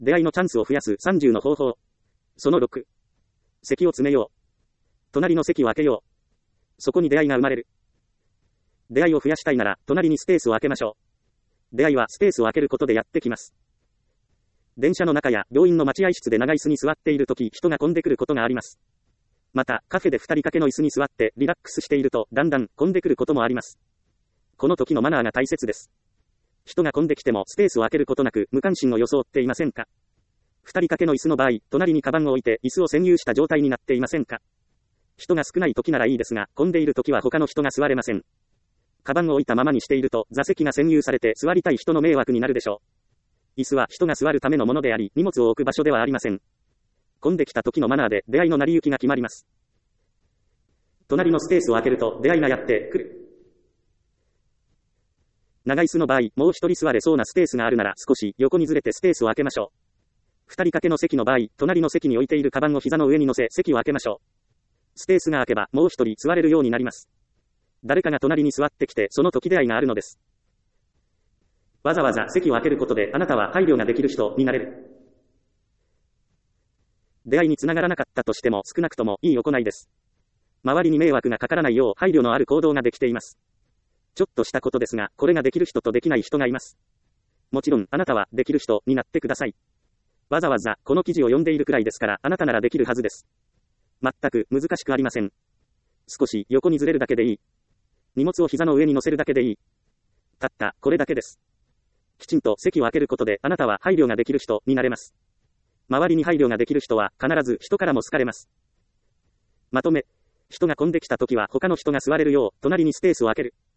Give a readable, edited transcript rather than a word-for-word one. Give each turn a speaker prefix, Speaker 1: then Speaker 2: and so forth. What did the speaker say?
Speaker 1: 出会いのチャンスを増やす30の方法。その6。席を詰めよう。隣の席を空けよう。そこに出会いが生まれる。出会いを増やしたいなら、隣にスペースを空けましょう。出会いはスペースを空けることでやってきます。電車の中や病院の待合室で長椅子に座っているとき、人が混んでくることがあります。また、カフェで2人掛けの椅子に座ってリラックスしていると、だんだん混んでくることもあります。この時のマナーが大切です。人が混んできてもスペースを空けることなく無関心を装っていませんか？ 2人掛けの椅子の場合、隣にカバンを置いて椅子を占有した状態になっていませんか？人が少ない時ならいいですが、混んでいる時は他の人が座れません。カバンを置いたままにしていると座席が占有されて座りたい人の迷惑になるでしょう。椅子は人が座るためのものであり、荷物を置く場所ではありません。混んできた時のマナーで出会いの成り行きが決まります。隣のスペースを空けると出会いがやってくる。長椅子の場合、もう一人座れそうなスペースがあるなら少し横にずれてスペースを空けましょう。2人掛けの席の場合、隣の席に置いているカバンを膝の上に乗せ席を空けましょう。スペースが空けばもう一人座れるようになります。誰かが隣に座ってきてその時出会いがあるのです。わざわざ席を空けることであなたは配慮ができる人になれる。出会いにつながらなかったとしても少なくともいい行いです。周りに迷惑がかからないよう配慮のある行動ができています。ちょっとしたことですが、これができる人とできない人がいます。もちろんあなたはできる人になってください。わざわざこの記事を読んでいるくらいですからあなたならできるはずです。全く難しくありません。少し横にずれるだけでいい。荷物を膝の上に乗せるだけでいい。たったこれだけです。きちんと席を空けることであなたは配慮ができる人になれます。周りに配慮ができる人は必ず人からも好かれます。まとめ、人が混んできたときは他の人が座れるよう隣にスペースを空ける。